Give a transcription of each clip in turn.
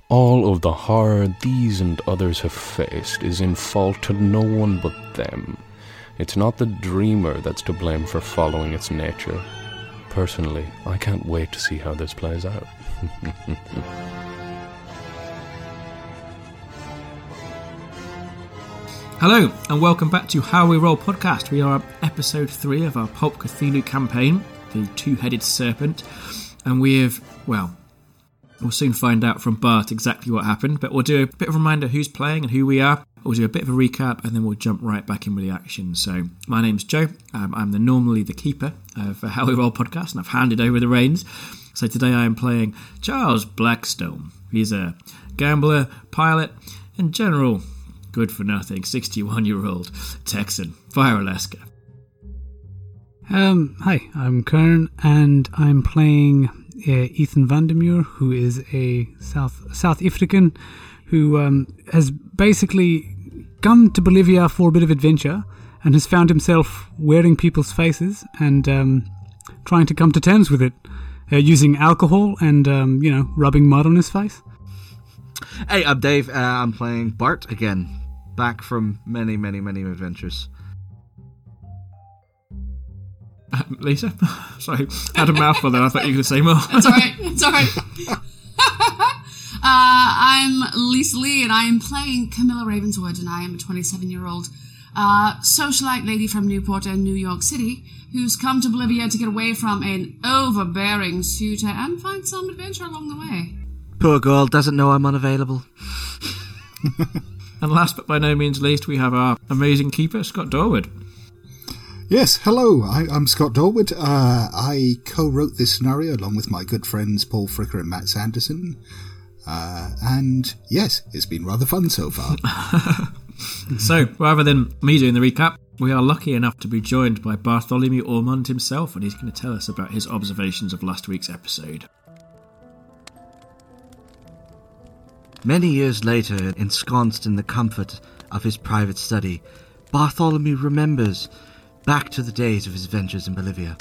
All of the horror these and others have faced is in fault to no one but them. It's not the dreamer that's to blame for following its nature. Personally, I can't wait to see how this plays out. Hello, and welcome back to How We Roll podcast. We are at episode 3 of our Pulp Cthulhu campaign, The Two-Headed Serpent, and we'll soon find out from Bart exactly what happened, but we'll do a bit of a reminder who's playing and who we are. We'll do a bit of a recap, and then we'll jump right back in with the action. So, my name's Joe. I'm normally the keeper of How We Roll podcast, and I've handed over the reins. So today I am playing Charles Blackstone. He's a gambler, pilot, and general good-for-nothing 61-year-old Texan, Fire Alaska. Hi, I'm Kern, and I'm playing Ethan Vandermeer, who is a South African who has basically come to Bolivia for a bit of adventure and has found himself wearing people's faces and trying to come to terms with it, using alcohol and, rubbing mud on his face. Hey, I'm Dave. I'm playing Bart again, back from many adventures. Lisa? Sorry, I had a mouthful there. I thought you were going to say more. It's alright. I'm Lisa Lee, and I am playing Camilla Ravenswood, and I am a 27-year-old socialite lady from Newport and New York City who's come to Bolivia to get away from an overbearing suitor and find some adventure along the way. Poor girl doesn't know I'm unavailable. And last but by no means least, we have our amazing keeper, Scott Dorwood. Yes, hello, I'm Scott Dorwood. I co-wrote this scenario along with my good friends Paul Fricker and Matt Sanderson. And yes, it's been rather fun so far. So, rather than me doing the recap, we are lucky enough to be joined by Bartholomew Ormond himself, and he's going to tell us about his observations of last week's episode. Many years later, ensconced in the comfort of his private study, Bartholomew remembers back to the days of his adventures in Bolivia.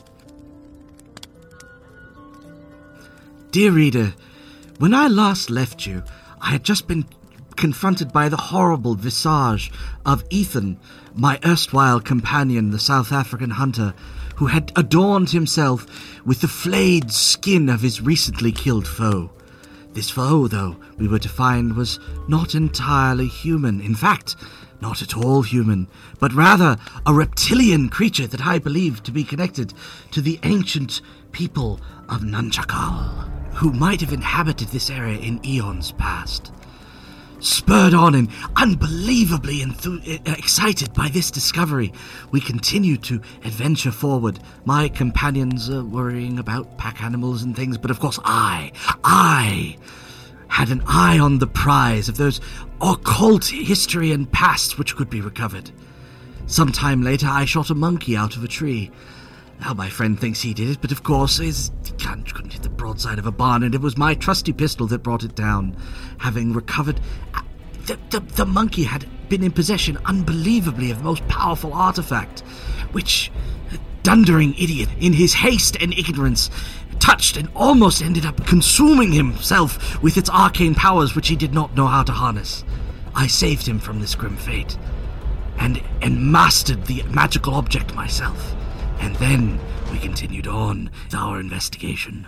Dear reader, when I last left you, I had just been confronted by the horrible visage of Ethan, my erstwhile companion, the South African hunter, who had adorned himself with the flayed skin of his recently killed foe. This foe, though, we were to find was not entirely human. In fact, not at all human, but rather a reptilian creature that I believed to be connected to the ancient people of Nunchakal, who might have inhabited this area in eons past. Spurred on and unbelievably excited by this discovery, we continued to adventure forward. My companions worrying about pack animals and things, but of course I had an eye on the prize of those occult history and pasts which could be recovered. Some time later, I shot a monkey out of a tree. Now my friend thinks he did it, but of course he couldn't hit the broadside of a barn, and it was my trusty pistol that brought it down. Having recovered, the monkey had been in possession, unbelievably, of the most powerful artifact, which the dundering idiot, in his haste and ignorance, touched and almost ended up consuming himself with its arcane powers, which he did not know how to harness. I saved him from this grim fate, and mastered the magical object myself. And then we continued on with our investigation.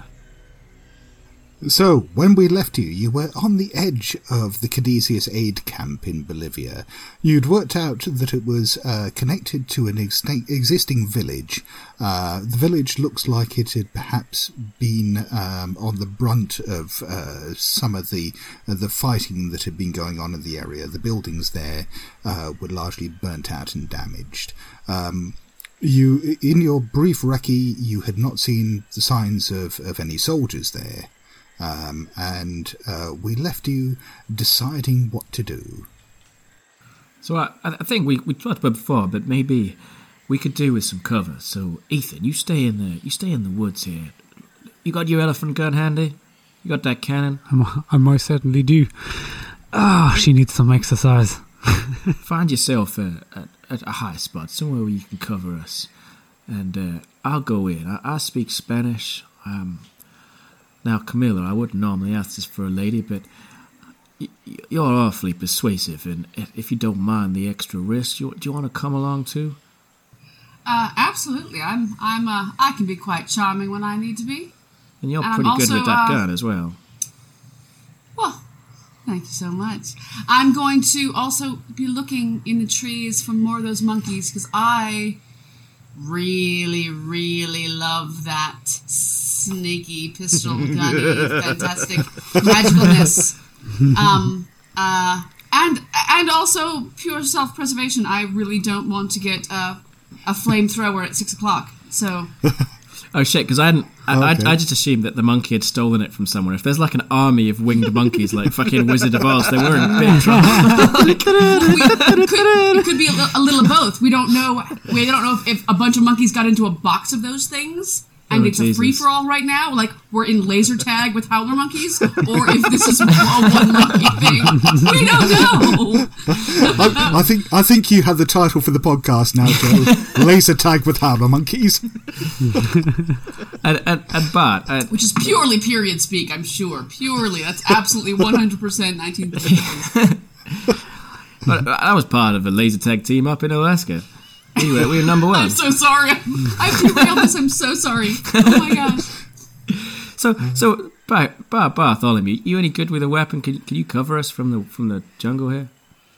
So, when we left you were on the edge of the Cadesius aid camp in Bolivia. You'd worked out that it was connected to an existing village. The village looks like it had perhaps been on the brunt of some of the fighting that had been going on in the area. The buildings there were largely burnt out and damaged. You, in your brief recce, you had not seen the signs of any soldiers there. And we left you deciding what to do. So I think we talked about before, but maybe we could do with some cover. So Ethan, you stay in the woods here. You got your elephant gun handy? You got that cannon? I most certainly do. She needs some exercise. Find yourself at a high spot, somewhere where you can cover us, and I'll go in. I speak Spanish. Now, Camilla, I wouldn't normally ask this for a lady, but you're awfully persuasive, and if you don't mind the extra risk, do you want to come along too? Absolutely. I can be quite charming when I need to be. And you're pretty good with that gun as well. Well, thank you so much. I'm going to also be looking in the trees for more of those monkeys, because I really, really love that sneaky pistol gunny, fantastic magicalness. And also pure self-preservation. I really don't want to get a flamethrower at 6 o'clock. So. Oh shit! Because I just assumed that the monkey had stolen it from somewhere. If there's like an army of winged monkeys, like fucking Wizard of Oz, then we're in big trouble. It could be a little of both. We don't know. We don't know if a bunch of monkeys got into a box of those things. And it's a free-for-all right now, like we're in laser tag with howler monkeys, or if this is a one monkey thing. We don't know! I think you have the title for the podcast now, Joe. Laser tag with howler monkeys. and Bart... which is purely period speak, I'm sure. Purely. That's absolutely 100% 1930s. But that was part of a laser tag team up in Alaska. Anyway, we were number one. I'm so sorry. I've derailed this. I'm so sorry. Oh my gosh. So Bartholomew, you any good with a weapon? Can you cover us from the jungle here?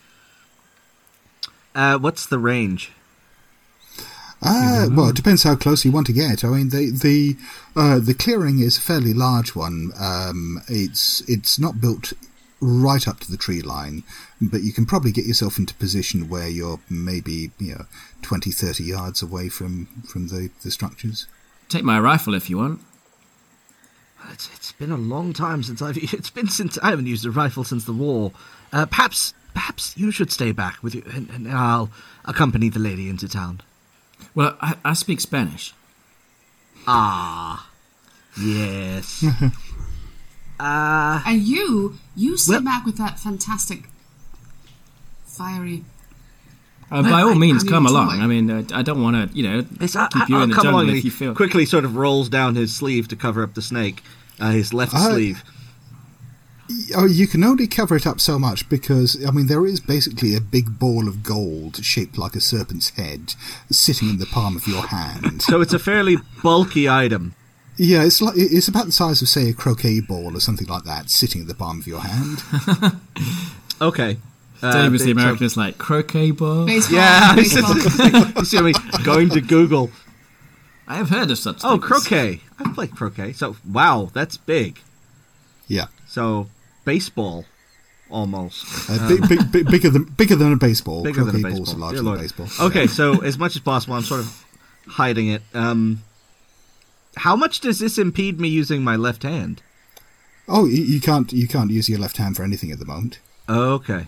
What's the range? Well, it depends how close you want to get. I mean, the clearing is a fairly large one. It's not built right up to the tree line, but you can probably get yourself into position where you're maybe 20, 30 yards away from the structures. Take my rifle if you want. It's been a long time since I haven't used a rifle since the war. Perhaps you should stay back with you, and I'll accompany the lady into town. Well, I speak Spanish. Ah, yes. And you sit back with that fantastic fiery. By all means, come along. I mean, I don't want to, keep you in the jungle if you feel. Quickly, sort of rolls down his sleeve to cover up the snake, his left sleeve. You can only cover it up so much because, I mean, there is basically a big ball of gold shaped like a serpent's head sitting in the palm of your hand. So it's a fairly bulky item. Yeah, it's about the size of, say, a croquet ball or something like that, sitting in the palm of your hand. Okay. Dave is the American is like, croquet ball? Baseball. Yeah, baseball. You see me going to Google. I have heard of such things. Oh, croquet. I've played croquet. So, wow, that's big. Yeah. So, baseball, almost. Bigger than a baseball. Bigger than a croquet baseball. balls are larger than baseball. Okay, so as much as possible, I'm sort of hiding it. How much does this impede me using my left hand? Oh, you can't use your left hand for anything at the moment. Okay.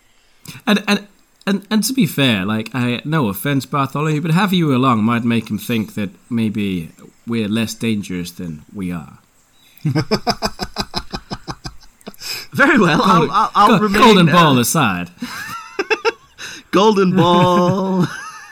And to be fair, like, no offense, Bartholomew, but having you along might make him think that maybe we're less dangerous than we are. Very well. I'll remain. Golden ball aside. Golden ball.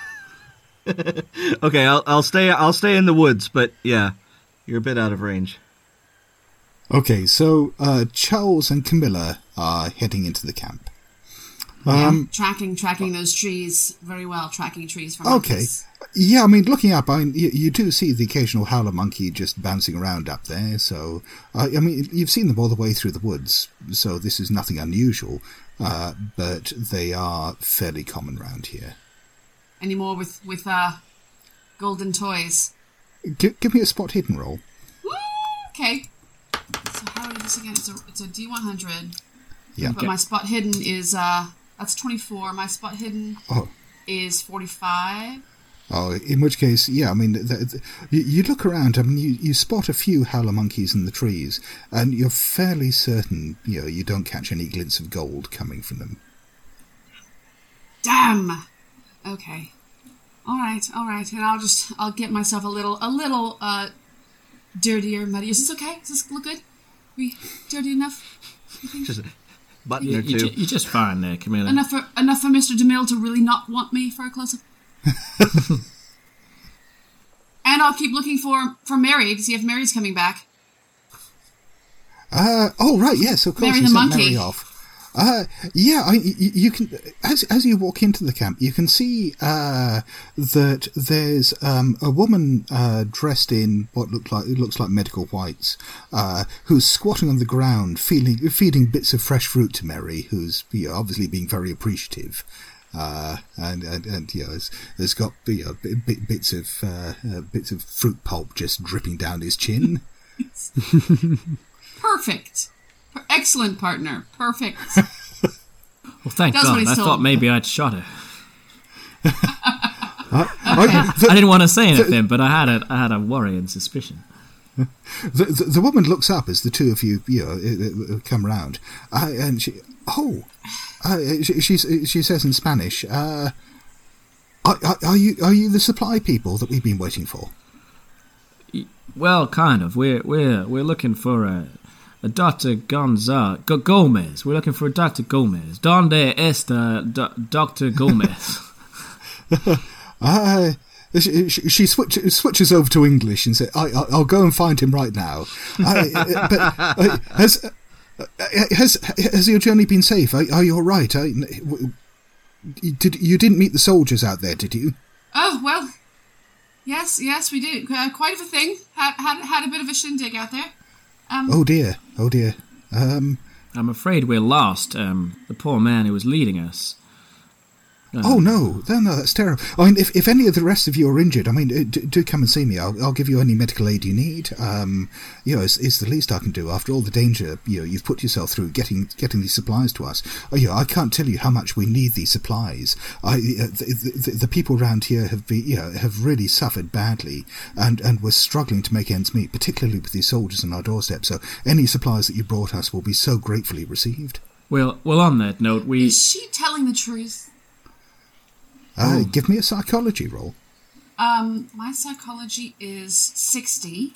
Okay, I'll stay in the woods, but yeah, you're a bit out of range. Okay, so Charles and Camilla are heading into the camp. Tracking those trees very well. Tracking trees from okay. Yeah, I mean, looking up, you do see the occasional howler monkey just bouncing around up there. So, I mean, you've seen them all the way through the woods, so this is nothing unusual. But they are fairly common round here. Any more with golden toys? Give me a spot hidden roll. Woo! Okay. So how do I do this again? It's a D100. Yeah. But my spot hidden is that's 24. My spot hidden is 45. Oh, in which case, yeah, I mean, you look around, I mean, you spot a few howler monkeys in the trees, and you're fairly certain, you don't catch any glints of gold coming from them. Damn! Okay. All right, and I'll get myself a little dirtier, muddy. Is this okay? Does this look good? Are we dirty enough? Just a button or two. You're just fine there, Camilla. Enough for Mr. DeMille to really not want me for a close-up. And I'll keep looking for Mary to see if Mary's coming back. Oh, right, yes, of course. Mary you the sent monkey. Mary off. You can, as you walk into the camp, you can see that there's a woman dressed in what looks like medical whites, who's squatting on the ground, feeding bits of fresh fruit to Mary, who's obviously being very appreciative. And there's got bits of fruit pulp just dripping down his chin. Perfect. Excellent partner. Perfect. Well, thank God. I thought maybe I'd shot her. I didn't want to say anything, but I had a worry and suspicion. The woman looks up as the two of you come round, and she says in Spanish, "Are you the supply people that we've been waiting for?" Well, kind of. We're looking for a Dr. Gomez. We're looking for a Dr. Gomez. Donde está Dr. Gomez? She switches over to English and says, "I'll go and find him right now." Has your journey been safe? Are you all right? You didn't meet the soldiers out there, did you? Oh well, yes, we did. Quite of a thing. Had a bit of a shindig out there. Oh dear. I'm afraid we're lost. The poor man who was leading us. Oh no, that's terrible. I mean, if any of the rest of you are injured, I mean, do come and see me. I'll give you any medical aid you need. It's the least I can do after all the danger you've put yourself through getting these supplies to us. I can't tell you how much we need these supplies. The people around here have really suffered badly, and we're struggling to make ends meet, particularly with these soldiers on our doorstep. So any supplies that you brought us will be so gratefully received. Well, on that note, Is she telling the truth? Give me a psychology roll. My psychology is 60.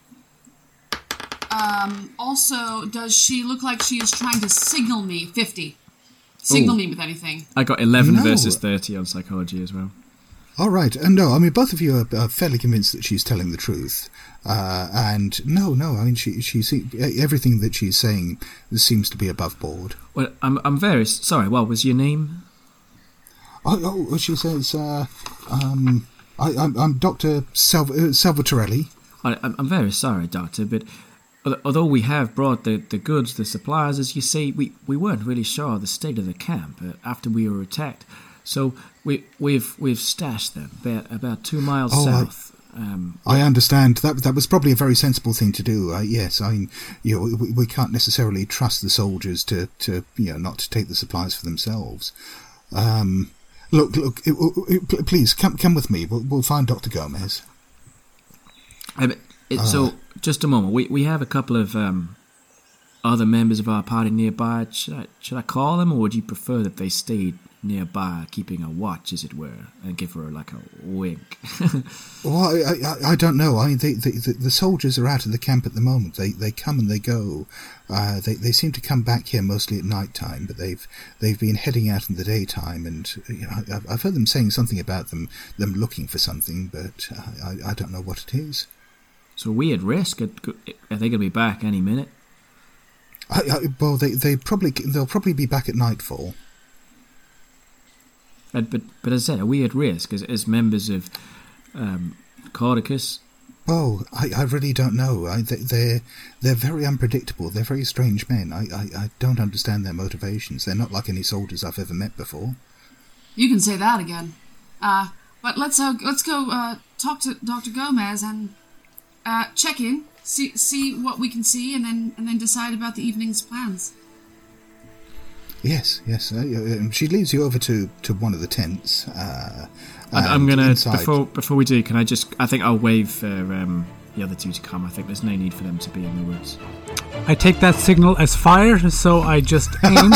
Also, does she look like she is trying to signal me? 50. Signal me with anything. I got 11 versus 30 on psychology as well. All right. No, I mean, both of you are fairly convinced that she's telling the truth. And no, I mean, she everything that she's saying seems to be above board. Well, I'm very sorry. What was your name? Oh, she says, I'm Dr. Salvatorelli. I'm very sorry, Doctor, but although we have brought the goods, the supplies, as you say, we weren't really sure of the state of the camp after we were attacked. So we've stashed them about 2 miles south. I understand. That was probably a very sensible thing to do. Yes, I mean, we can't necessarily trust the soldiers to not to take the supplies for themselves. Look, please come with me. We'll find Dr. Gomez. So, just a moment. We have a couple of other members of our party nearby. Should I call them, or would you prefer that they stayed nearby, keeping a watch, as it were, and give her like a wink? Well, I don't know. I mean, the soldiers are out of the camp at the moment. They come and they go. They seem to come back here mostly at night time, but they've been heading out in the daytime. And I've heard them saying something about them looking for something, but I don't know what it is. So are we at risk? Are they going to be back any minute? Well, they'll probably be back at nightfall. But as I said, are we at risk as members of Cordicus? Oh, I really don't know. They're very unpredictable. They're very strange men. I don't understand their motivations. They're not like any soldiers I've ever met before. You can say that again. But let's go talk to Dr. Gomez and check in, see what we can see, and then decide about the evening's plans. Yes. She leads you over to one of the tents. I'm gonna inside... before we do. Can I think I'll wave for the other two to come. I think there's no need for them to be in the woods. I take that signal as fire, so I just aim.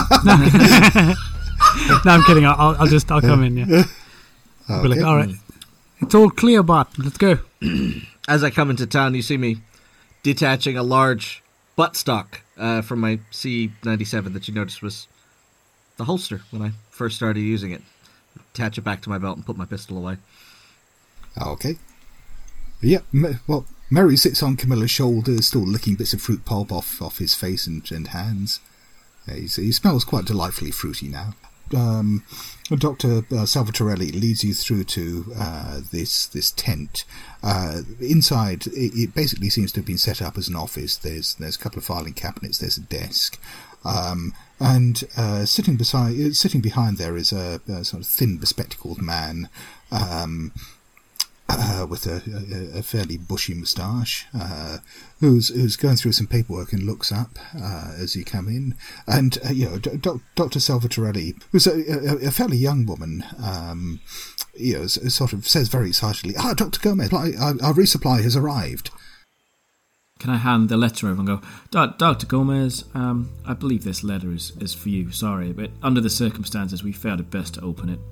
No, I'm kidding. I'll come in. Yeah. Okay. Be like, all right, it's all clear, Bart. Let's go. As I come into town, you see me detaching a large buttstock from my C-97 that you noticed was the holster when I first started using it. Attach it back to my belt and put my pistol away. Okay. Yeah, well, Mary sits on Camilla's shoulder, still licking bits of fruit pulp off his face and hands. He smells quite delightfully fruity now. Dr. Salvatorelli leads you through to this tent. Inside, it basically seems to have been set up as an office. There's a couple of filing cabinets. There's a desk, and sitting behind there is a sort of thin, bespectacled man. With a fairly bushy moustache, who's going through some paperwork and looks up as you come in. And Dr. Salvatorelli, who's a fairly young woman, sort of says very excitedly, Dr. Gomez, our resupply has arrived. Can I hand the letter over and go, Dr. Gomez, I believe this letter is for you. Sorry, but under the circumstances, we felt it best to open it.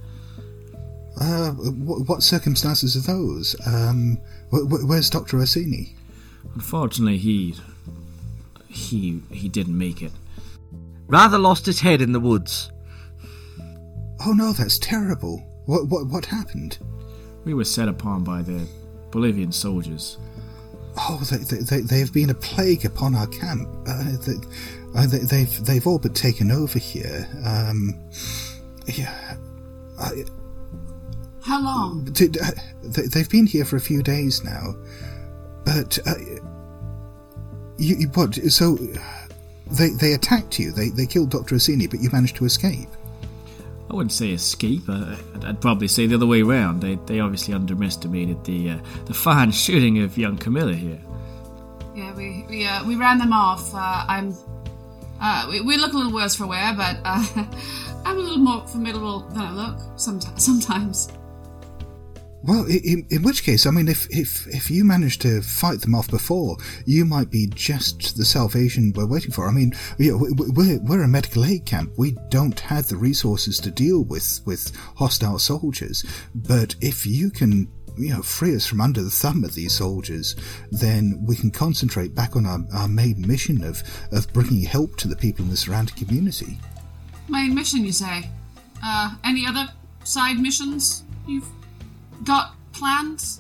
What circumstances are those? Where's Dr. Orsini? Unfortunately, he didn't make it. Rather lost his head in the woods. Oh no, that's terrible. What happened? We were set upon by the Bolivian soldiers. Oh, they have been a plague upon our camp. They've all but taken over here. How long? They've been here for a few days now, but what? So they attacked you. They killed Dr. Orsini, but you managed to escape. I wouldn't say escape. I'd probably say the other way around. They obviously underestimated the fine shooting of young Camilla here. Yeah, we ran them off. We look a little worse for wear, but I'm a little more formidable than I look sometimes. Well, in which case, I mean, if you managed to fight them off before, you might be just the salvation we're waiting for. I mean, we're a medical aid camp. We don't have the resources to deal with hostile soldiers. But if you can, free us from under the thumb of these soldiers, then we can concentrate back on our main mission of bringing help to the people in the surrounding community. Main mission, you say? Any other side missions you've got plans?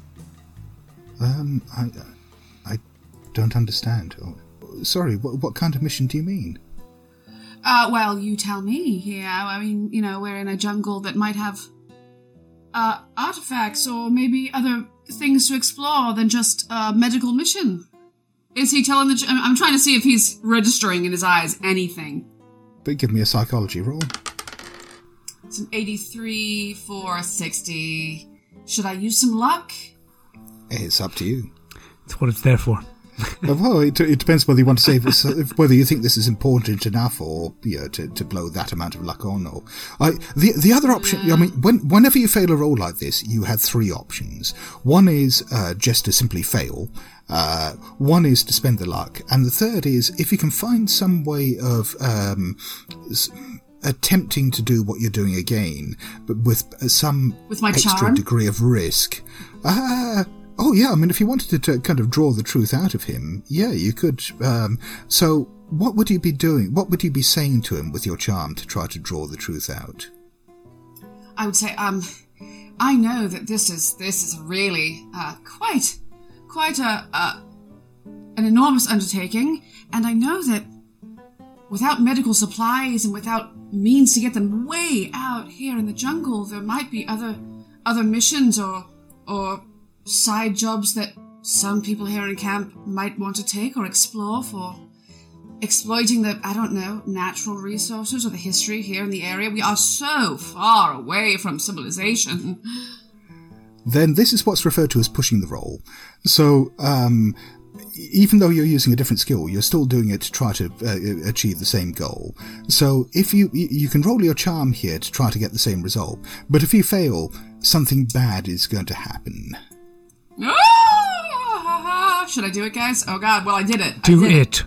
I don't understand. Sorry, what kind of mission do you mean? Well, you tell me here. I mean, we're in a jungle that might have artifacts or maybe other things to explore than just a medical mission. Is he telling I'm trying to see if he's registering in his eyes anything. But give me a psychology roll. It's an 83 for 60. Should I use some luck? It's up to you. It's what it's there for. Well, it depends whether you want to say this, whether you think this is important enough, or to blow that amount of luck on. Or the other option. I mean, whenever you fail a roll like this, you have three options. One is just to simply fail. One is to spend the luck, and the third is if you can find some way of attempting to do what you're doing again, but with some extra charm? Degree of risk. Oh yeah, I mean, if you wanted to kind of draw the truth out of him, yeah, you could. So what would you be doing? What would you be saying to him with your charm to try to draw the truth out? I would say, I know that this is really quite an enormous undertaking, and I know that without medical supplies and without means to get them way out here in the jungle, there might be other missions or side jobs that some people here in camp might want to take or explore for exploiting the, I don't know, natural resources or the history here in the area. We are so far away from civilization. Then this is what's referred to as pushing the roll. So, even though you're using a different skill, you're still doing it to try to achieve the same goal. So if you can roll your charm here to try to get the same result, but if you fail, something bad is going to happen. Should I do it, guys? Oh God, well I did it. Do it.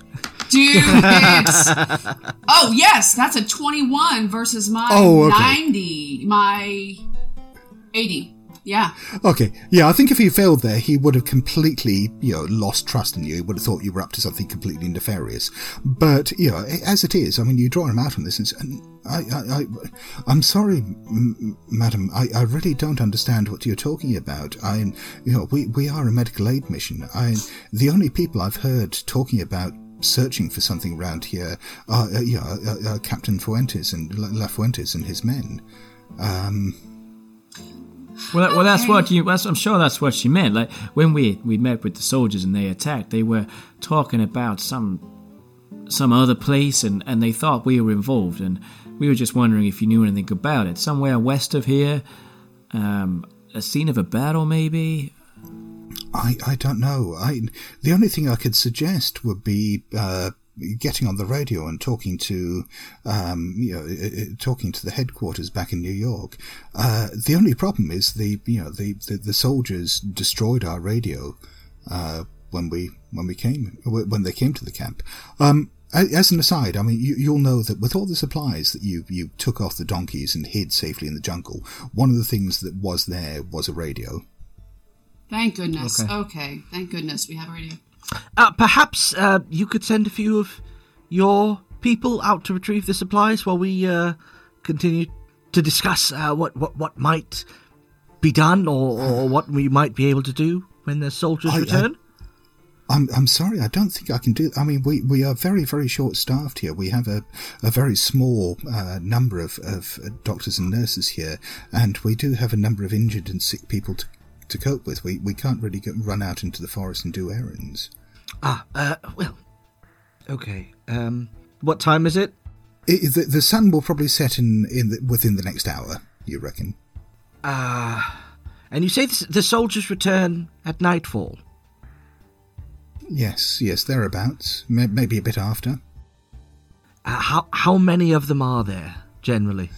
Oh yes, that's a 21 versus my 90, my 80. Yeah. Okay. Yeah, I think if he failed there, he would have completely, lost trust in you. He would have thought you were up to something completely nefarious. But, as it is, I mean, you draw him out on this, and I'm sorry, madam. I really don't understand what you're talking about. We are a medical aid mission. The only people I've heard talking about searching for something around here Captain Fuentes and La Fuentes and his men. Well, that's what I'm sure that's what she meant. Like when we met with the soldiers and they attacked, they were talking about some other place, and they thought we were involved, and we were just wondering if you knew anything about it. Somewhere west of here, a scene of a battle, maybe. I don't know. The only thing I could suggest would be getting on the radio and talking to the headquarters back in New York. The only problem is the soldiers destroyed our radio when they came to the camp. As an aside, I mean, you'll know that with all the supplies that you took off the donkeys and hid safely in the jungle, one of the things that was there was a radio. Thank goodness. Okay. Thank goodness we have a radio. Perhaps you could send a few of your people out to retrieve the supplies while we continue to discuss what might be done or what we might be able to do when the soldiers return. I'm sorry, I don't think I can do. I mean, we are very, very short-staffed here. We have a very small number of doctors and nurses here, and we do have a number of injured and sick people to cope with. We can't really run out into the forest and do errands. Well, okay. What time is it? The sun will probably set within the next hour, you reckon? And you say the soldiers return at nightfall? Yes, thereabouts. Maybe a bit after. How many of them are there, generally?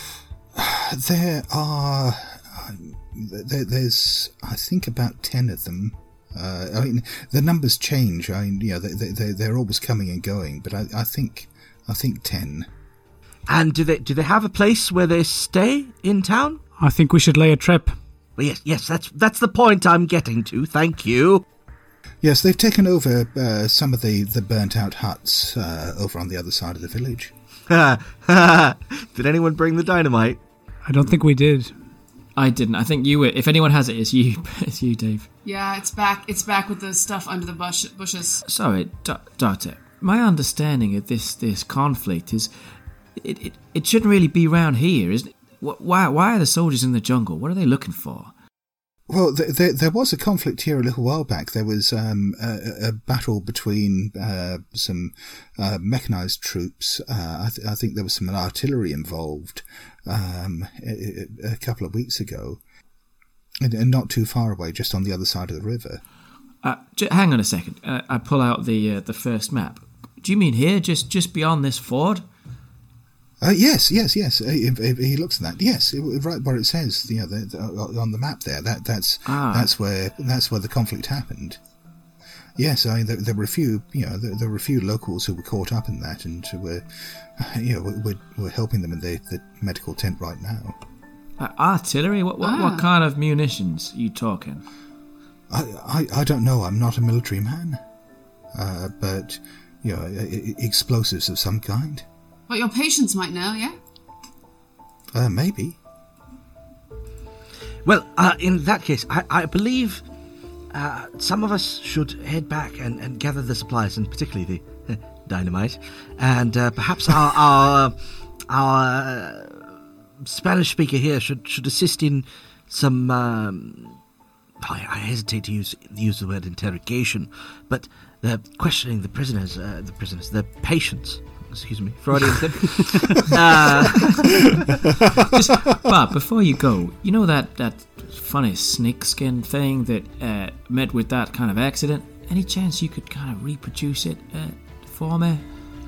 There's, I think, about 10 of them. I mean, the numbers change. I mean, they're always coming and going, but I think 10. And do they have a place where they stay in town? I think we should lay a trap. Well, yes, that's the point I'm getting to. Thank you. Yes, they've taken over some of the burnt-out huts over on the other side of the village. Did anyone bring the dynamite? I don't think we did. I didn't. I think you were. If anyone has it, it's you. It's you, Dave. Yeah, it's back. It's back with the stuff under the bushes. Sorry, Doctor. My understanding of this conflict is, it shouldn't really be around here, isn't it? Why are the soldiers in the jungle? What are they looking for? Well, there was a conflict here a little while back. There was a battle between some mechanized troops. I think there was some artillery involved a couple of weeks ago, and not too far away, just on the other side of the river. Hang on a second. I pull out the first map. Do you mean here, just beyond this ford? Yes. He looks at that. Yes, right where it says, on the map there. That's where the conflict happened. Yes, I mean there were a few, there were a few locals who were caught up in that, and we're helping them in the medical tent right now. Artillery? What kind of munitions are you talking? I don't know. I'm not a military man, but explosives of some kind. But your patients might know, yeah? Maybe. Well, in that case, I believe some of us should head back and gather the supplies, and particularly the dynamite. And perhaps our Spanish speaker here should assist in some... I hesitate to use the word interrogation, but questioning the patients. Excuse me, Freudian slip. Bob, before you go, you know that funny snakeskin thing that met with that kind of accident? Any chance you could kind of reproduce it for me?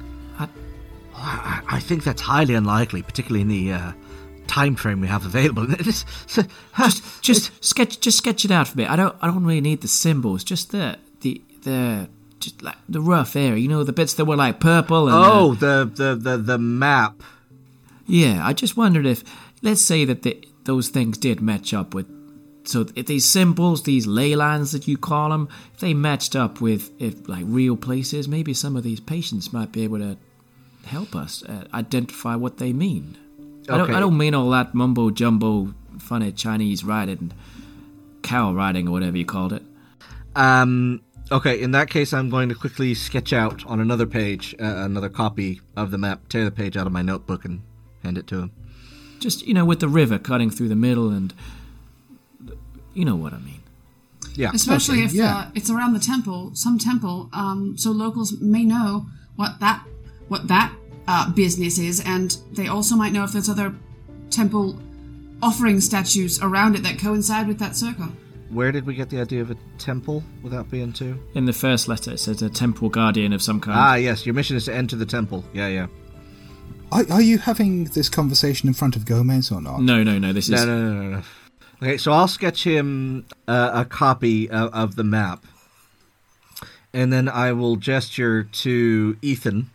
I think that's highly unlikely, particularly in the time frame we have available. Just sketch it out for me. I don't really need the symbols. Just the just like the rough area, the bits that were like purple. And, the map. Yeah, I just wondered if, let's say that those things did match up with, so if these symbols, these ley lines that you call them, if they matched up with like real places, maybe some of these patients might be able to help us identify what they mean. Okay. I don't mean all that mumbo jumbo, funny Chinese writing, cow writing, or whatever you called it. Okay, in that case, I'm going to quickly sketch out on another page, another copy of the map, tear the page out of my notebook and hand it to him. Just, with the river cutting through the middle and... You know what I mean. Yeah. Especially if it's around the temple, some temple, so locals may know what that business is, and they also might know if there's other temple offering statues around it that coincide with that circle. Where did we get the idea of a temple without being too? In the first letter, it says a temple guardian of some kind. Ah, yes. Your mission is to enter the temple. Yeah. Are you having this conversation in front of Gomez or not? No. This is... No. Okay, so I'll sketch him a copy of the map. And then I will gesture to Ethan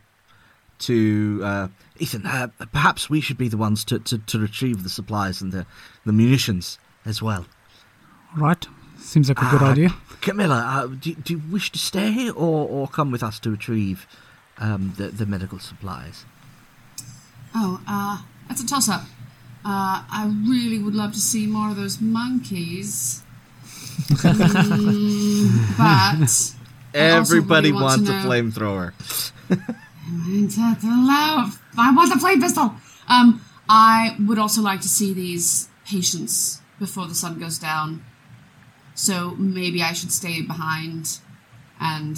Ethan, perhaps we should be the ones to retrieve the supplies and the munitions as well. Right. Seems like a good idea. Camilla, do you wish to stay or come with us to retrieve the medical supplies? Oh, that's a toss-up. I really would love to see more of those monkeys. But... Everybody wants a flamethrower. I want the flame pistol! I would also like to see these patients before the sun goes down. So maybe I should stay behind and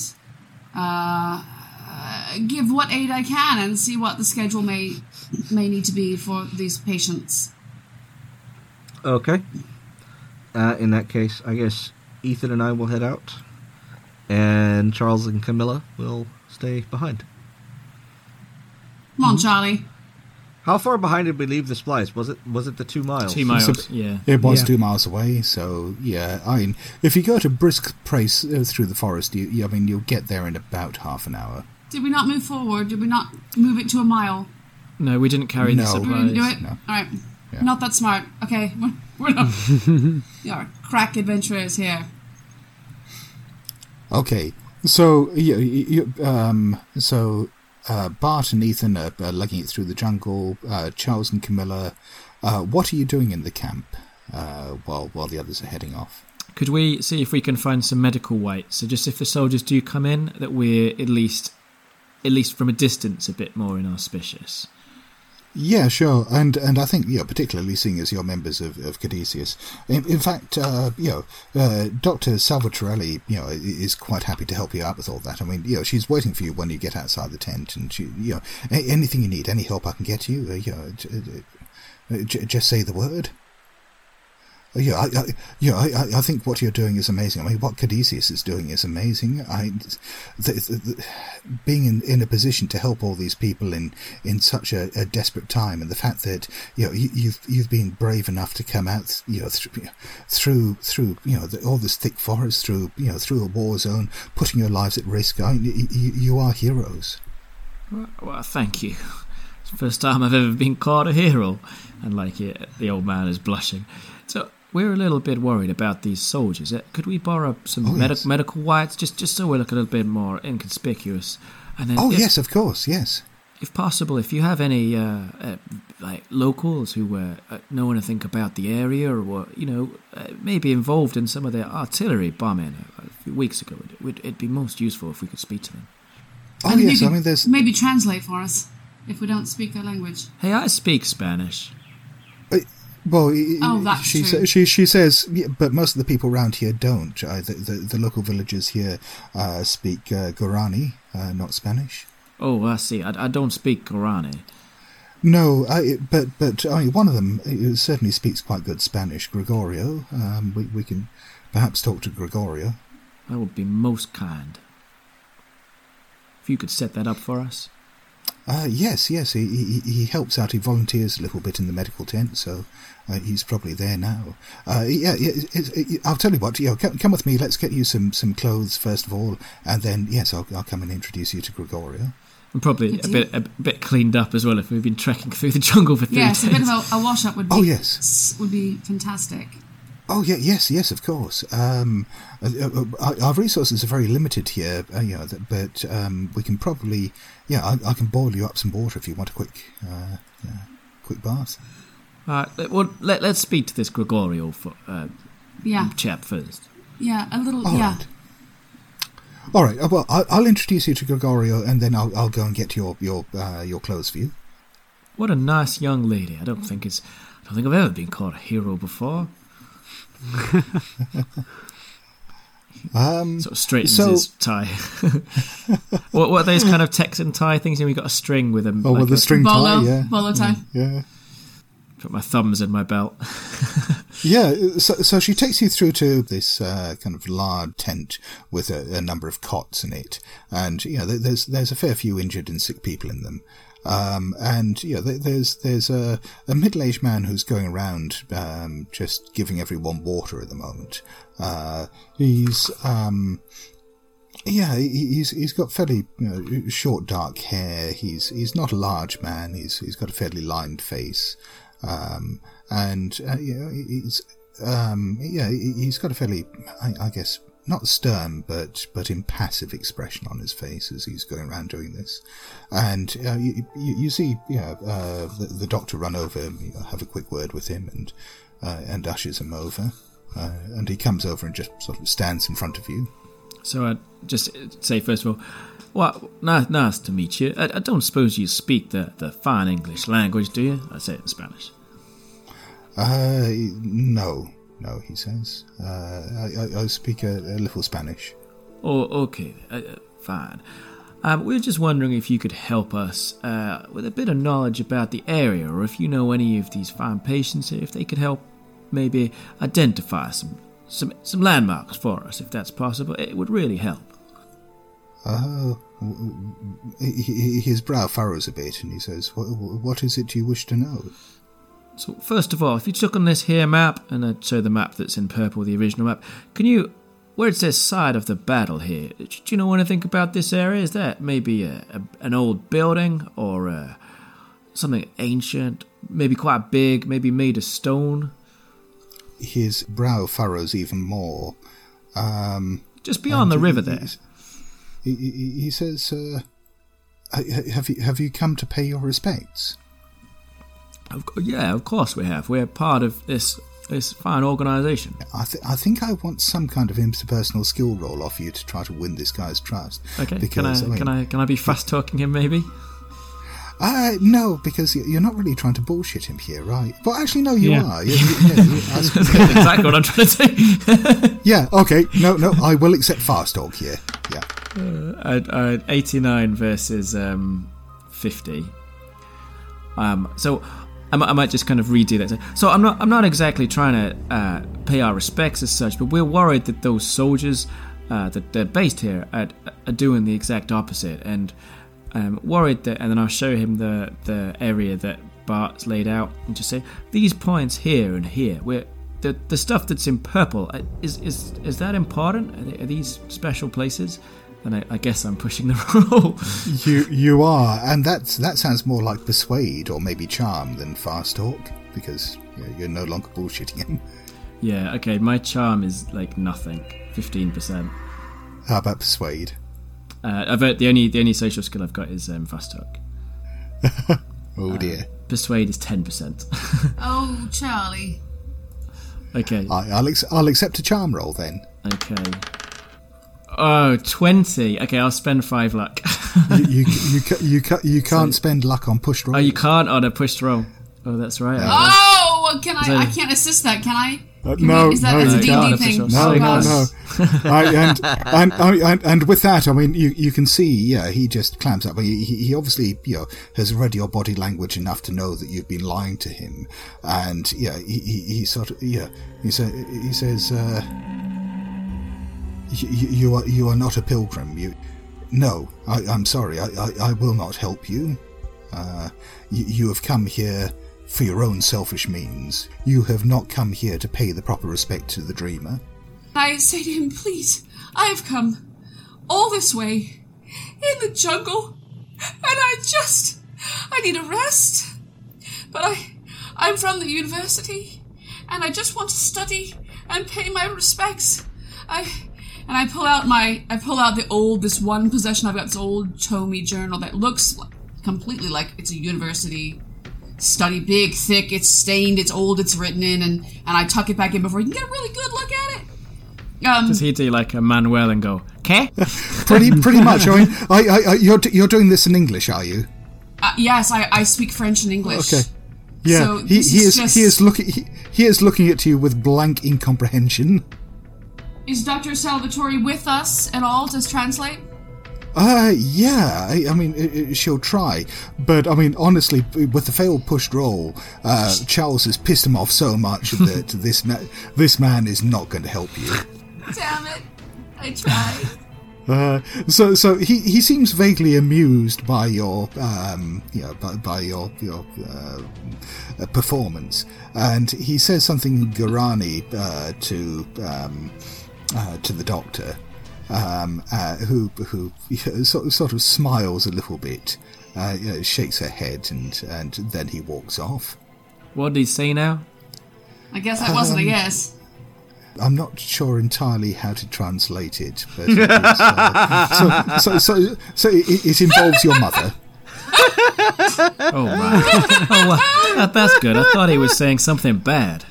give what aid I can and see what the schedule may need to be for these patients. Okay. In that case, I guess Ethan and I will head out, and Charles and Camilla will stay behind. Come on, Charlie. How far behind did we leave the supplies? Was it the 2 miles? 2 miles, yeah. It was 2 miles away, so yeah. I mean, if you go at a brisk pace through the forest, you'll get there in about half an hour. Did we not move forward? Did we not move it to a mile? No, we didn't carry the We supplies. didn't do it? No. All right. Yeah. Not that smart. Okay, we're not... You're crack adventurers here. Okay, so Bart and Ethan are lugging it through the jungle. Charles and Camilla, what are you doing in the camp while the others are heading off? Could we see if we can find some medical whites? So just if the soldiers do come in, that we're at least from a distance a bit more inauspicious. Yeah, sure, and I think particularly seeing as you're members of Caduceus. In fact, Dr. Salvatorelli, is quite happy to help you out with all that. I mean, she's waiting for you when you get outside the tent, and she, anything you need, any help I can get you, just say the word. I think what you're doing is amazing. I mean, what Caduceus is doing is amazing. Being in a position to help all these people in such a desperate time, and the fact that you've been brave enough to come out through all this thick forest, through a war zone, putting your lives at risk. You are heroes. Well, thank you. It's the first time I've ever been called a hero, and the old man is blushing. So we're a little bit worried about these soldiers. Could we borrow some medical whites, just so we look a little bit more inconspicuous? And then yes, of course, yes. If possible, if you have any locals who know anything about the area, or maybe involved in some of the artillery bombing a few weeks ago, it'd be most useful if we could speak to them. Oh yes, I mean there's maybe translate for us if we don't speak their language. Hey, I speak Spanish. Well, that's true. She says, but most of the people around here don't. The local villagers here speak Guarani, not Spanish. Oh, I see. I don't speak Guarani. No, but I mean, one of them certainly speaks quite good Spanish, Gregorio. We can perhaps talk to Gregorio. That would be most kind. If you could set that up for us. Yes, he helps out. He volunteers a little bit in the medical tent, so he's probably there now. I'll tell you what. Come with me. Let's get you some clothes first of all, and then I'll come and introduce you to Gregorio. And probably a bit cleaned up as well if we've been trekking through the jungle for 3 days. Yes, a bit of a wash up would be. Oh yes, would be fantastic. Oh yeah, yes, of course. Our resources are very limited here, but we can probably, I can boil you up some water if you want a quick bath. Well, let's speak to this Gregorio chap first. Yeah, a little. All right. All right. Well, I'll introduce you to Gregorio, and then I'll go and get your clothes for you. What a nice young lady. I don't think I've ever been called a hero before. Sort of straightens his tie. what are those kind of Texan tie things? And we got a string with them. Oh, like the string tie, yeah. Bolo tie. Yeah. Put my thumbs in my belt. Yeah, so she takes you through to this kind of large tent with a number of cots in it, and there's a fair few injured and sick people in them. And there's a middle-aged man who's going around just giving everyone water at the moment. He's got fairly short dark hair. He's not a large man. He's got a fairly lined face. He's got a fairly, I guess, not stern, but impassive expression on his face as he's going around doing this. And you see the doctor run over, have a quick word with him, and ushers him over. And he comes over and just sort of stands in front of you. So I'd just say, first of all, well, nice to meet you. I don't suppose you speak the fine English language, do you? I say it in Spanish. No, he says. I speak a little Spanish. Oh, okay, fine. We were just wondering if you could help us with a bit of knowledge about the area, or if you know any of these fine patients here, if they could help maybe identify some landmarks for us, if that's possible. It would really help. His brow furrows a bit, and he says, "What is it you wish to know?" So, first of all, if you took on this here map, and I'd show the map that's in purple, the original map, can you, where it says side of the battle here, do you know anything about this area? Is that maybe an old building, or something ancient, maybe quite big, maybe made of stone? His brow furrows even more. Just beyond the river there. He says, have you come to pay your respects? Yeah, of course we have. We're part of this fine organisation. I think I want some kind of interpersonal skill roll off you to try to win this guy's trust. Okay, because, can I be fast talking him maybe? No, because you're not really trying to bullshit him here, right? Well, actually, no, you are. That's exactly what I'm trying to say. Yeah, okay. No, I will accept fast talk here. Yeah. 89 versus 50. So I might just kind of redo that. So I'm not exactly trying to pay our respects as such, but we're worried that those soldiers that they're based here are doing the exact opposite, and worried that. And then I'll show him the area that Bart's laid out, and just say these points here and here. Where the stuff that's in purple is that important? Are these special places? And I guess I'm pushing the roll. You are, and that sounds more like persuade or maybe charm than fast talk, because you're no longer bullshitting him. Yeah, okay, my charm is like nothing, 15%. How about persuade? The only social skill I've got is fast talk. Oh dear. Persuade is 10%. Oh, Charlie. Okay. I'll accept a charm roll then. Okay. Oh, 20. Okay, I'll spend 5 luck. you can't spend luck on pushed roll. Oh, you can't on a pushed roll. Oh, that's right. Oh, can I? I can't assist that, can I? No, is that a D&D thing? No. And with that, I mean, you can see, he just clams up. He obviously, has read your body language enough to know that you've been lying to him, and he sort of, he says, you are not a pilgrim. No, I'm sorry. I will not help you. You have come here for your own selfish means. You have not come here to pay the proper respect to the dreamer. I say to him, please, I have come all this way in the jungle, and I need a rest. But I'm from the university, and I just want to study and pay my respects. I pull out this one possession I've got, this old Tomy journal that looks completely like it's a university study, big, thick, it's stained, it's old, it's written in, and I tuck it back in before you can get a really good look at it. Does he do like a Manuel and go, "Ke?" Pretty much. I mean, you're doing this in English, are you? Yes, I speak French and English. Okay. Yeah, So he this is looking at you with blank incomprehension. Is Dr. Salvatore with us at all to translate? Yeah. I mean, she'll try, but I mean, honestly, with the failed pushed roll, Charles has pissed him off so much that this man is not going to help you. Damn it! I tried. So he seems vaguely amused by your by your performance, and he says something in Guarani to the doctor, who sort of smiles a little bit, shakes her head, and then he walks off. What did he say now? I guess that wasn't a yes. I'm not sure entirely how to translate it, but it involves your mother. Oh, right. Oh, well, that's good. I thought he was saying something bad.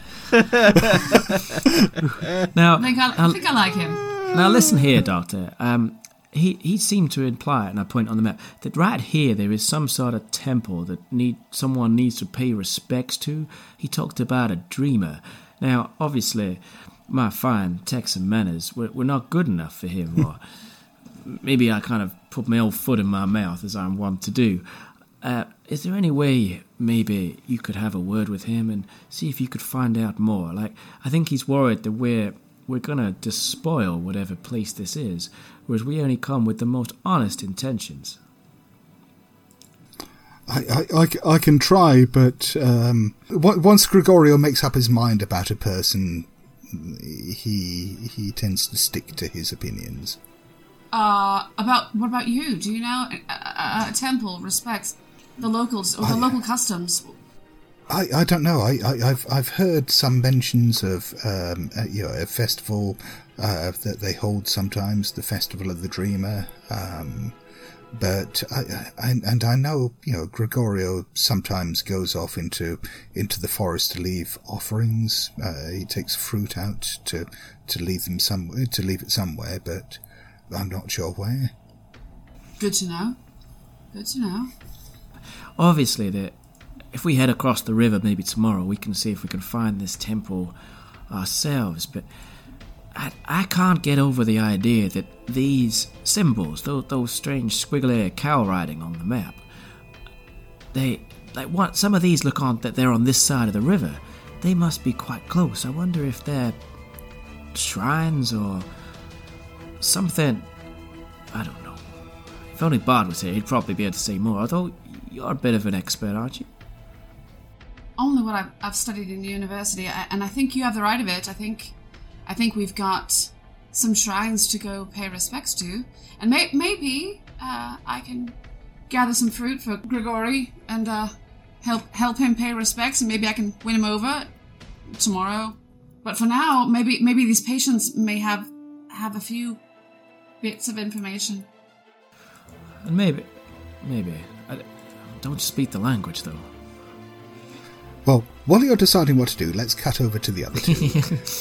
Now, I think I like him. Now, listen here, Doctor. He seemed to imply, and I point on the map, that right here there is some sort of temple that someone needs to pay respects to. He talked about a dreamer. Now, obviously, my fine Texan manners were not good enough for him, or maybe I kind of put my old foot in my mouth, as I'm wont to do. Is there any way maybe you could have a word with him and see if you could find out more? Like, I think he's worried that we're going to despoil whatever place this is, whereas we only come with the most honest intentions. I can try, but once Gregorio makes up his mind about a person, he tends to stick to his opinions. What about you? Do you know a temple respects the locals or the local customs? I don't know. I've heard some mentions of a festival that they hold sometimes, the Festival of the Dreamer. But I know Gregorio sometimes goes off into the forest to leave offerings. He takes fruit out to leave it somewhere, but I'm not sure where. Good to know. Obviously, if we head across the river maybe tomorrow, we can see if we can find this temple ourselves, but I can't get over the idea that these symbols, those strange squiggly cow riding on the map, some of these look on that they're on this side of the river. They must be quite close. I wonder if they're shrines or something. I don't know. If only Bard was here, he'd probably be able to say more, although you're a bit of an expert, aren't you? Only what I've studied in university, and I think you have the right of it. I think we've got some shrines to go pay respects to, and maybe I can gather some fruit for Grigori and help him pay respects, and maybe I can win him over tomorrow. But for now, maybe these patients may have a few bits of information. And maybe I don't speak the language though. Well, while you're deciding what to do, let's cut over to the other two.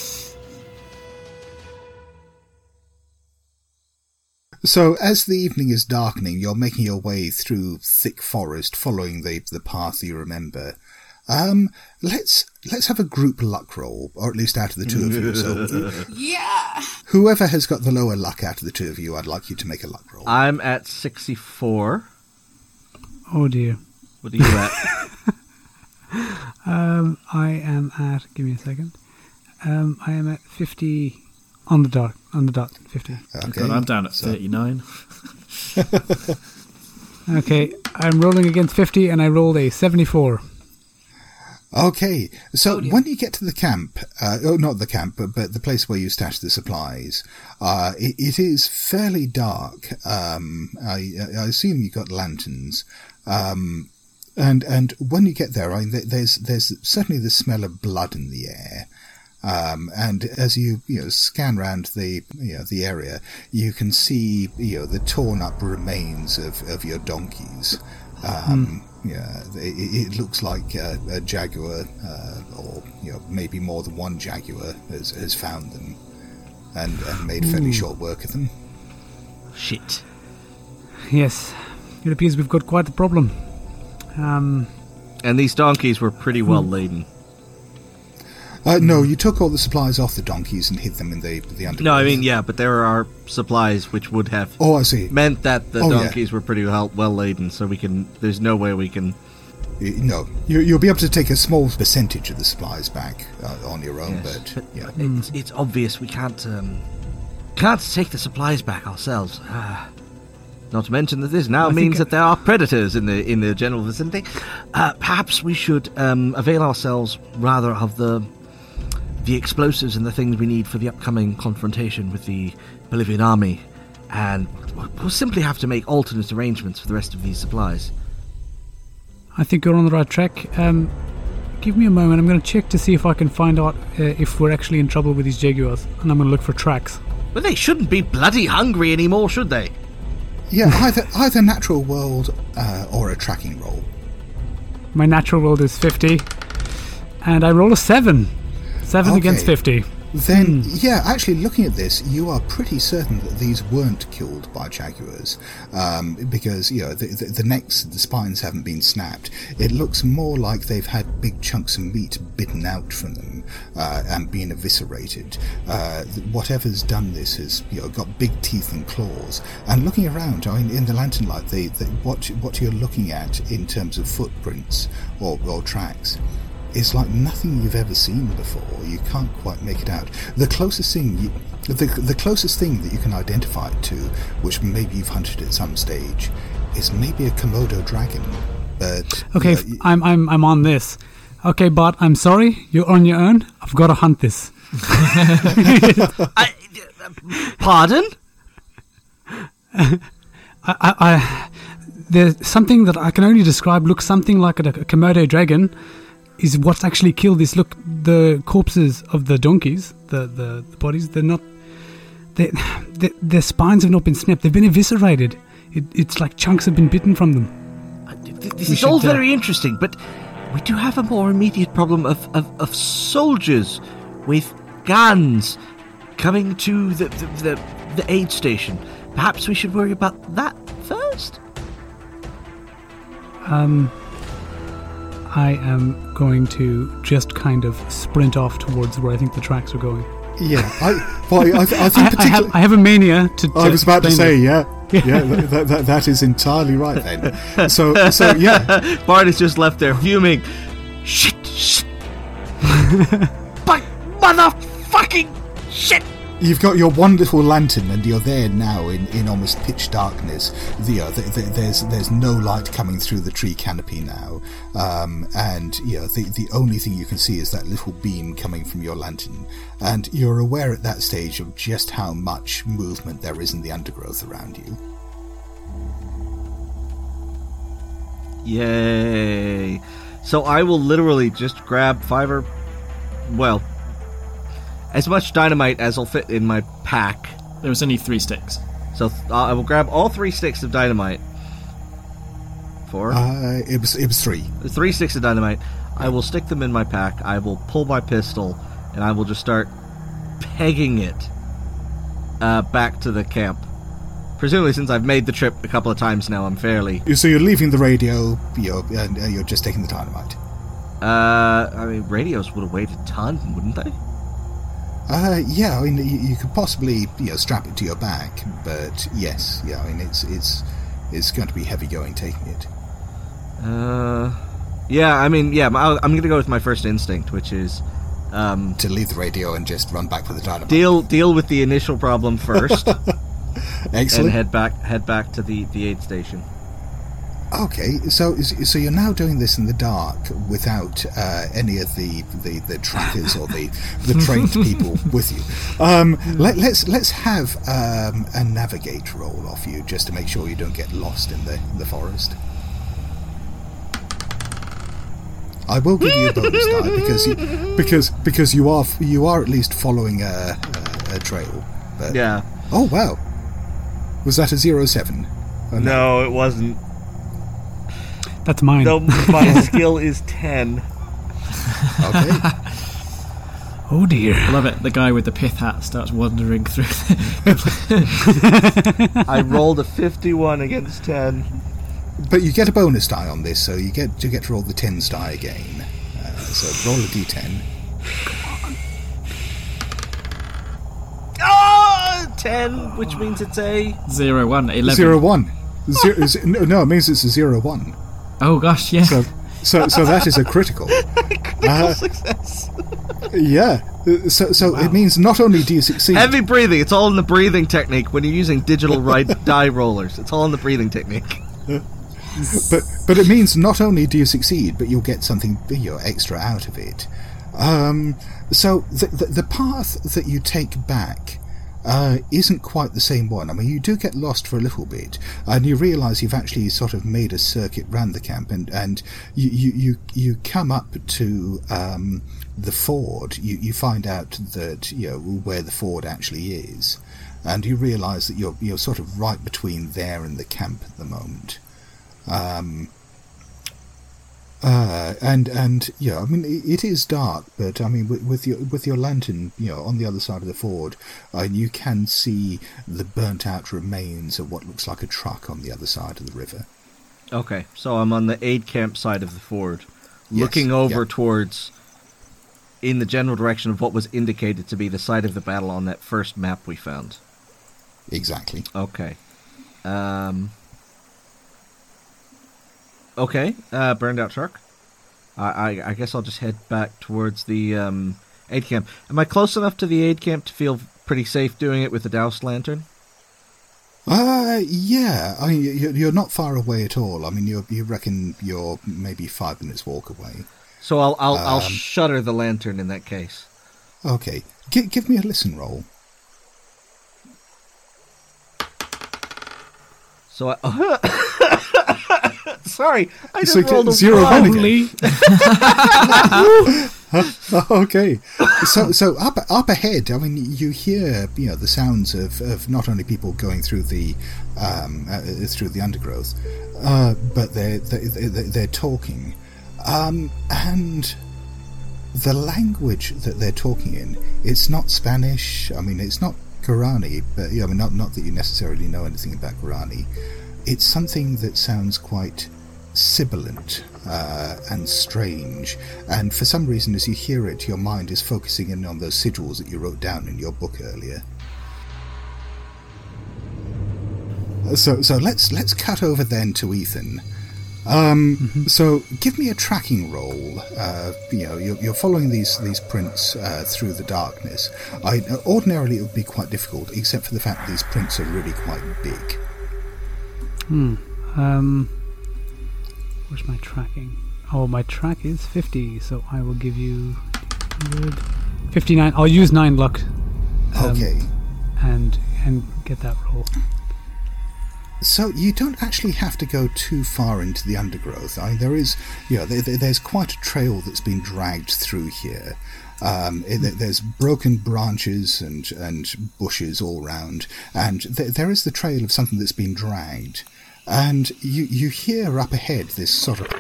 So, as the evening is darkening, you're making your way through thick forest, following the path you remember. Let's have a group luck roll, or at least out of the two of you. So, Yeah. whoever has got the lower luck out of the two of you, I'd like you to make a luck roll. I'm at 64. Oh dear. What are you at? I am at. Give me a second. I am at 50 on the dot. 50. Okay. God, I'm down at 39. Okay, I'm rolling against 50, and I rolled a 74. Okay, so when you get to the camp, not the camp, but the place where you stash the supplies, it is fairly dark. I assume you got lanterns. And when you get there, there's certainly the smell of blood in the air. And as you scan around the area, you can see the torn up remains of your donkeys. It looks like a jaguar, or maybe more than one jaguar has found them. and made fairly short work of them. Shit. Yes, it appears we've got quite the problem. And these donkeys were pretty well laden. No, you took all the supplies off the donkeys and hid them in the undergrowth. No, I mean, yeah, but there are supplies which would have I see. meant that the Oh, yeah. donkeys were pretty well laden, so there's no way we can... No, you'll be able to take a small percentage of the supplies back on your own, Yes, but yeah. It's obvious we can't take the supplies back ourselves. Not to mention that this now means that there are predators in the general vicinity. Perhaps we should avail ourselves rather of the explosives and the things we need for the upcoming confrontation with the Bolivian army, and we'll simply have to make alternate arrangements for the rest of these supplies. I think you're on the right track. Give me a moment. I'm going to check to see if I can find out if we're actually in trouble with these jaguars, and I'm going to look for tracks. But they shouldn't be bloody hungry anymore, should they? Yeah, either natural world or a tracking roll. My natural world is 50, and I roll a 7. 7 Okay. against 50. Then, yeah, actually looking at this, you are pretty certain that these weren't killed by jaguars, because, the necks, the spines haven't been snapped. It looks more like they've had big chunks of meat bitten out from them, and been eviscerated. Whatever's done this has, got big teeth and claws. And looking around, I mean, in the lantern light, what you're looking at in terms of footprints or tracks is like nothing you've ever seen before. You can't quite make it out. The closest thing the closest thing that you can identify it to, which maybe you've hunted at some stage, is maybe a Komodo dragon. But Okay, I'm on this. Okay, Bart, I'm sorry. You're on your own. I've got to hunt this. Pardon? There's something that I can only describe looks something like a Komodo dragon. Is what's actually killed this. Look, the corpses of the donkeys, the bodies, they're not... Their spines have not been snapped. They've been eviscerated. It's like chunks have been bitten from them. This is all very interesting, but we do have a more immediate problem of soldiers with guns coming to the aid station. Perhaps we should worry about that first? I am going to just kind of sprint off towards where I think the tracks are going. yeah, I think particularly... I have a mania to I was about to say, explain that is entirely right then. So yeah. Bart is just left there fuming. Shit! But motherfucking shit! You've got your wonderful lantern, and you're there now in almost pitch darkness. There's no light coming through the tree canopy now, and the only thing you can see is that little beam coming from your lantern, and you're aware at that stage of just how much movement there is in the undergrowth around you. Yay! So I will literally just grab as much dynamite as will fit in my pack. There was only 3 sticks. So I will grab all 3 sticks of dynamite. 4? It was 3. 3 sticks of dynamite. I will stick them in my pack. I will pull my pistol, and I will just start pegging it back to the camp. Presumably, since I've made the trip a couple of times now, I'm fairly... So you're leaving the radio, and you're just taking the dynamite. I mean, radios would have weighed a ton, wouldn't they? Yeah, I mean, you could possibly strap it to your back, but yes, yeah, I mean, it's going to be heavy going taking it. Yeah, I mean, yeah, I'm going to go with my first instinct, which is to leave the radio and just run back for the dynamite. Deal with the initial problem first. Excellent. And head back to the aid station. Okay, so you're now doing this in the dark without any of the trackers or the trained people with you. Let's have a navigate roll off you just to make sure you don't get lost in the forest. I will give you a bonus die because you are at least following a trail. But, yeah. Oh wow. Was that a 07? Oh, no, it wasn't. That's mine. No, my skill is 10. Okay. Oh dear. I love it. The guy with the pith hat starts wandering through. I rolled a 51 against 10. But you get a bonus die on this, so you get to roll the 10s die again. So roll a d10. Oh, 10, which means it's a 0, 1, 11. 0, 1. No, it means it's a 0, 1. Oh gosh, yeah. So that is a critical. critical success. Yeah. So it means not only do you succeed... Heavy breathing. It's all in the breathing technique when you're using digital die rollers. It's all in the breathing technique. But it means not only do you succeed, but you'll get something extra out of it. So the path that you take back isn't quite the same one. I mean, you do get lost for a little bit, and you realise you've actually sort of made a circuit round the camp, and you come up to the ford. You find out that where the ford actually is, and you realise that you're sort of right between there and the camp at the moment. And yeah, I mean it is dark, but I mean with your lantern, on the other side of the ford, you can see the burnt out remains of what looks like a truck on the other side of the river. Okay, so I'm on the aid camp side of the ford, looking over towards, in the general direction of what was indicated to be the site of the battle on that first map we found. Exactly. Okay. Okay, burned out truck. I guess I'll just head back towards the aid camp. Am I close enough to the aid camp to feel pretty safe doing it with the doused lantern? Yeah. I mean, you're not far away at all. I mean, you reckon you're maybe 5 minutes walk away. So I'll shutter the lantern in that case. Okay. Give me a listen roll. So sorry, I just rolled a 0, 1 Only. Okay. So up ahead, I mean, you hear the sounds of not only people going through the undergrowth, but they're talking, and the language that they're talking in, it's not Spanish. I mean, it's not Guarani, but I mean, not that you necessarily know anything about Guarani. It's something that sounds quite sibilant and strange, and for some reason, as you hear it, your mind is focusing in on those sigils that you wrote down in your book earlier. So let's cut over then to Ethan. So give me a tracking roll. You're following these prints through the darkness. Ordinarily it would be quite difficult, except for the fact that these prints are really quite big. Where's my tracking? Oh, my track is 50, so I will give you 59. I'll use 9 luck. Okay. And get that roll. So you don't actually have to go too far into the undergrowth. I mean, there is, there's quite a trail that's been dragged through here. There's broken branches and bushes all round, and there is the trail of something that's been dragged. And you hear up ahead this sort of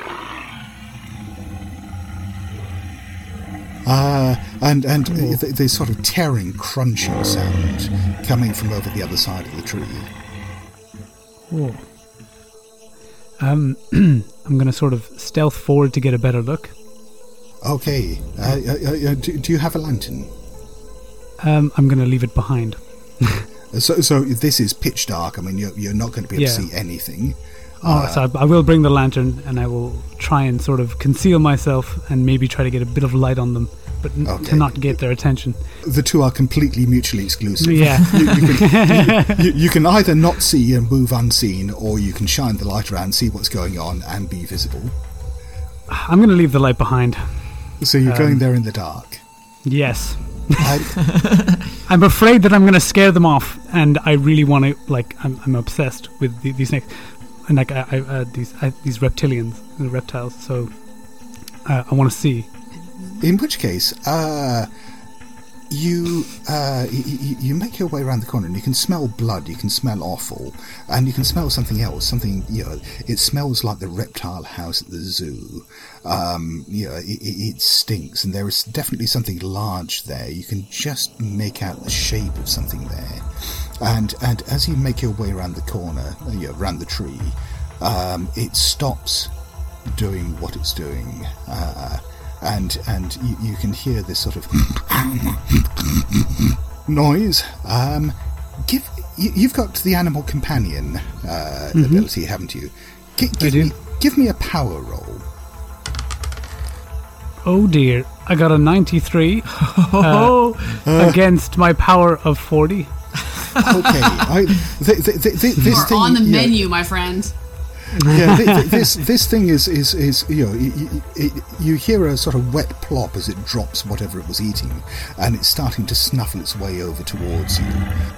this sort of tearing, crunching sound coming from over the other side of the tree. Oh. I'm going to sort of stealth forward to get a better look. Okay. Do you have a lantern? I'm going to leave it behind. So this is pitch dark. I mean, you're not going to be able to see anything. So I will bring the lantern, and I will try and sort of conceal myself and maybe try to get a bit of light on them, but to not get their attention. The two are completely mutually exclusive. Yeah. You can either not see and move unseen, or you can shine the light around, see what's going on, and be visible. I'm going to leave the light behind. So you're going there in the dark? Yes. I'm afraid that I'm going to scare them off, and I really want to, I'm obsessed with these snakes, and these reptilians, the reptiles, so I want to see. In which case, You make your way around the corner, and you can smell blood, you can smell offal, and you can smell something else. Something, it smells like the reptile house at the zoo. It stinks, and there is definitely something large there. You can just make out the shape of something there. And as you make your way around the corner, around the tree, it stops doing what it's doing. And you can hear this sort of noise. You've got the animal companion ability, haven't you? Give me a power roll. Oh dear, I got a 93 against my power of 40. Okay, You're on the menu, my friend. Yeah, this thing is you hear a sort of wet plop as it drops whatever it was eating, and it's starting to snuffle its way over towards you.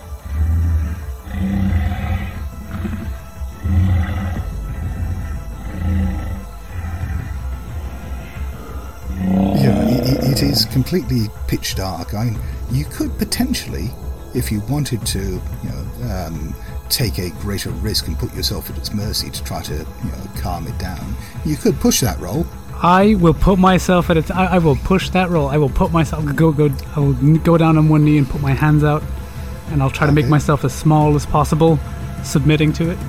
It is completely pitch dark. You could potentially, if you wanted to, take a greater risk and put yourself at its mercy to try to, calm it down. You could push that roll. I will put myself at its. I will push that roll. I will put myself. I will go down on one knee and put my hands out, and I'll try to make myself as small as possible, submitting to it.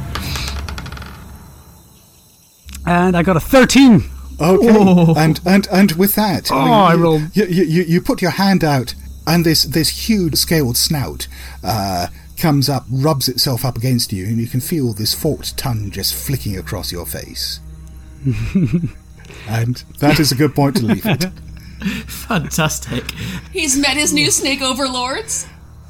And I got a 13. Okay, oh. and with that, I rolled. You put your hand out, and this huge scaled snout comes up, rubs itself up against you, and you can feel this forked tongue just flicking across your face. And that is a good point to leave it. Fantastic. He's met his new snake overlords.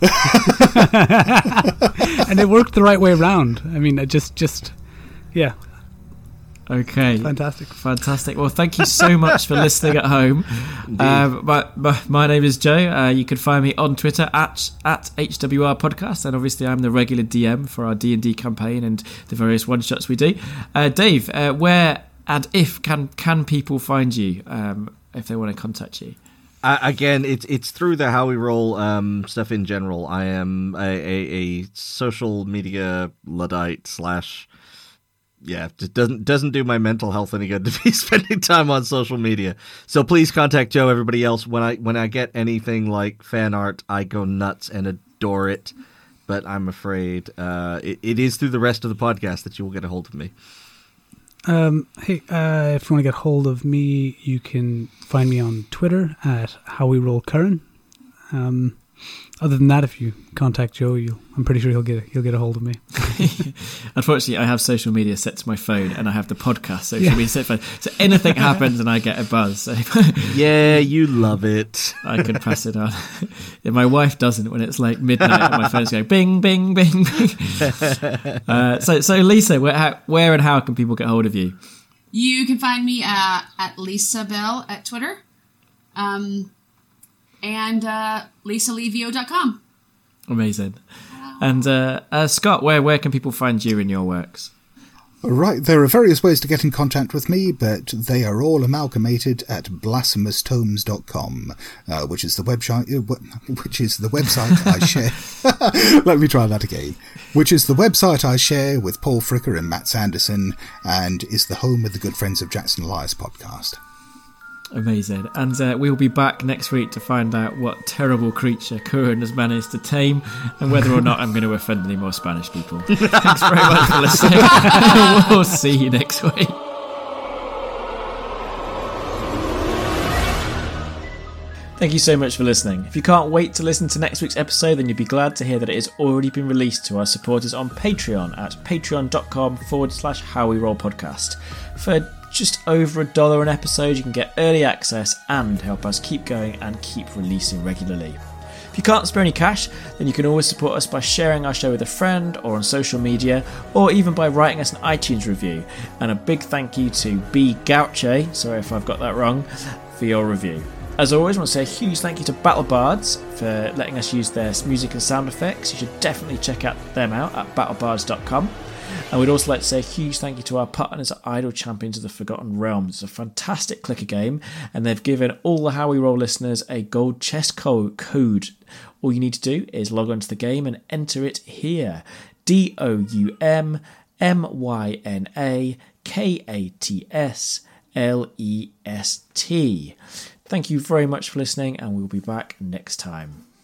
And it worked the right way around. I mean, yeah. Okay. Fantastic. Well, thank you so much for listening at home. My name is Joe. You can find me on Twitter at HWR Podcast, and obviously I'm the regular DM for our D&D campaign and the various one-shots we do. Dave, where and if can people find you if they want to contact you? Again, it's through the How We Roll stuff in general. I am a social media Luddite / it doesn't do my mental health any good to be spending time on social media. So please contact Joe. Everybody else, when I get anything like fan art, I go nuts and adore it. But I'm afraid it is through the rest of the podcast that you will get a hold of me. If you want to get hold of me, you can find me on Twitter at HowWeRollCurran. Other than that, if you contact Joe, I'm pretty sure he'll get a hold of me. Unfortunately, I have social media set to my phone, and I have the podcast social media set to my phone. So anything happens, and I get a buzz. So yeah, you love it. I can pass it on. Yeah, my wife doesn't when it's like midnight, and my phone's going bing, bing, bing, bing. So Lisa, where and how can people get hold of you? You can find me at Lisa Bell at Twitter. And LisaLevio.com. Amazing. And Scott, where can people find you in your works? Right, there are various ways to get in contact with me, but they are all amalgamated at blasphemoustomes.com, which is the website I share. Let me try that again. Which is the website I share with Paul Fricker and Matt Sanderson, and is the home of the Good Friends of Jackson Elias podcast. Amazing. And we'll be back next week to find out what terrible creature Curran has managed to tame and whether or not I'm going to offend any more Spanish people. Thanks very much for listening. We'll see you next week. Thank you so much for listening. If you can't wait to listen to next week's episode, then you'd be glad to hear that it has already been released to our supporters on Patreon at patreon.com/HowWeRollPodcast. For just over $1 an episode, you can get early access and help us keep going and keep releasing regularly. If you can't spare any cash, then you can always support us by sharing our show with a friend or on social media, or even by writing us an iTunes review. And a big thank you to B. Gauche, sorry if I've got that wrong, for your review. As always, I want to say a huge thank you to BattleBards for letting us use their music and sound effects. You should definitely check out them out at battlebards.com. And we'd also like to say a huge thank you to our partners at Idle Champions of the Forgotten Realms. It's a fantastic clicker game, and they've given all the How We Roll listeners a gold chest code. All you need to do is log on to the game and enter it here. DOUMMYNAKATSLEST. Thank you very much for listening, and we'll be back next time.